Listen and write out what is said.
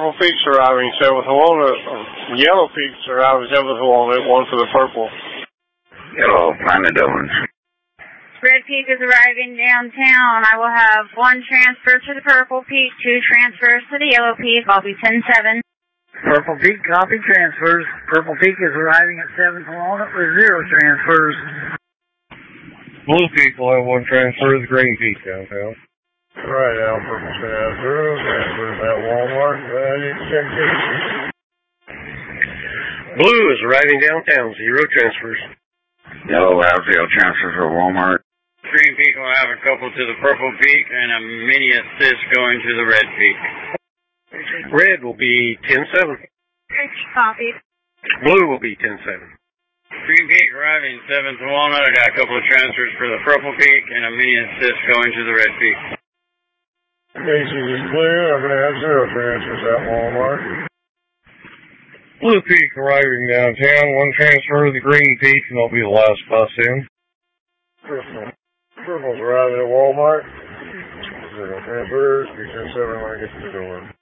Purple Peak's arriving, 7th and Walnut. Yellow Peak's arriving, 7th and Walnut, 1 for the Purple. Yellow, Planet Dublin. Red Peak is arriving downtown. I will have 1 transfer to the Purple Peak, 2 transfers to the Yellow Peak. I'll be 10-7. Purple Peak, copy transfers. Purple Peak is arriving at 7th and Walnut with 0 transfers. Blue Peak will have 1 transfer to the Green Peak downtown. Right now, Purple's going to have 0 transfers at Walmart. Blue is arriving downtown, 0 transfers. Yellow will have 0 transfers for Walmart. Green Peak will have a couple to the Purple Peak and a mini assist going to the Red Peak. Red will be 10-7. Copy. Blue will be 10-7. Green Peak arriving 7th and Walnut. I got a couple of transfers for the Purple Peak and a mini assist going to the Red Peak. Macy's is clear. I'm going to have 0 transfers at Walmart. Blue Peak arriving downtown, 1 transfer to the Green Peak, and they'll be the last bus in. Purple's arriving at Walmart. 0 transfers. Be 10-7 when I get to the door.